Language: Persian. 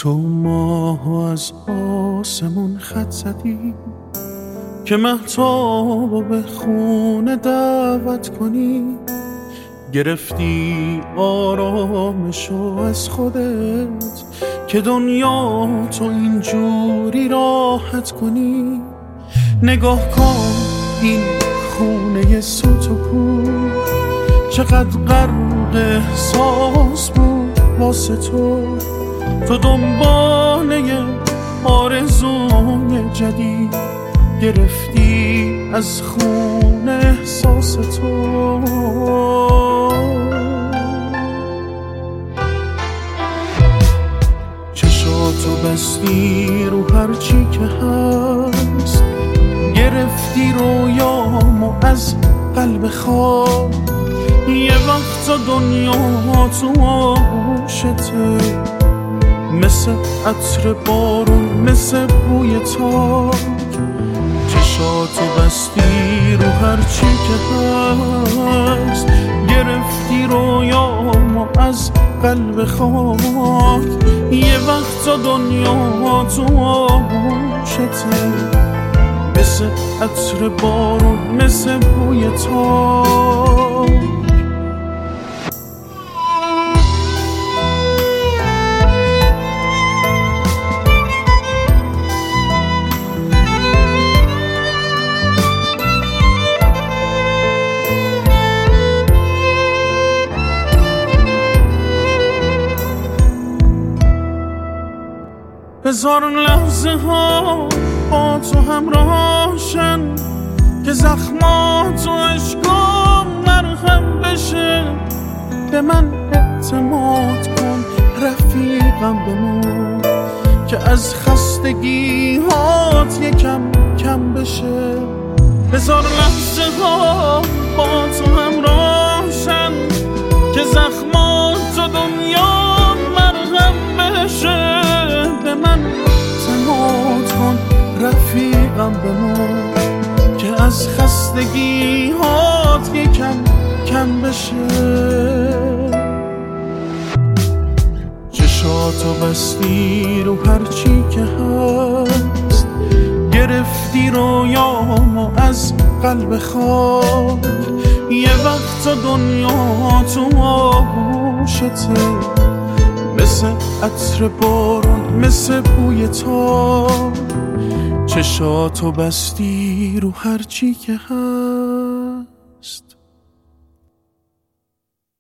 تو ماهو از آسمون خط زدی که مهتابو به خونه دعوت کنی. گرفتی آرامشو از خودت که دنیا تو اینجوری راحت کنی. نگاه کن این خونه سوت و کور چقدر غرق احساس بود واسه تو. تو دنباله آرزوی جدید گرفتی از خون احساس تو. چشاتو بستی رو هرچی که هست، گرفتی رویامو از قلب خواب. یه وقتا دنیا تو آغوشته، مثل عطر بارون، مثل بوی تاک. چشاتو بستی رو هرچی که هست، گرفتی رویامو از قلب خاک. یه وقتا دنیا تو آغوشته، مثل عطر بارون، مثل بوی تاک. هزار لحظه ها با تو همراهشن که زخمات و عشقام مرهم بشه. به من اعتماد کن رفیقم بمون که از خستگی هات یکم کم بشه. هزار لحظه ها با تو همراهشن که زخمات و دنیا مرهم بشه. به من اعتماد کن رفیقم بمون که از خستگی هات یکم کم بشه. چشاتو بستی رو هرچی که هست، گرفتی رویامو از قلب خاک. یه وقتا دنیا تو آغوشته، مثل عطر بارون، مثل بوی تاک. چشاتو بستی رو هرچی که هست،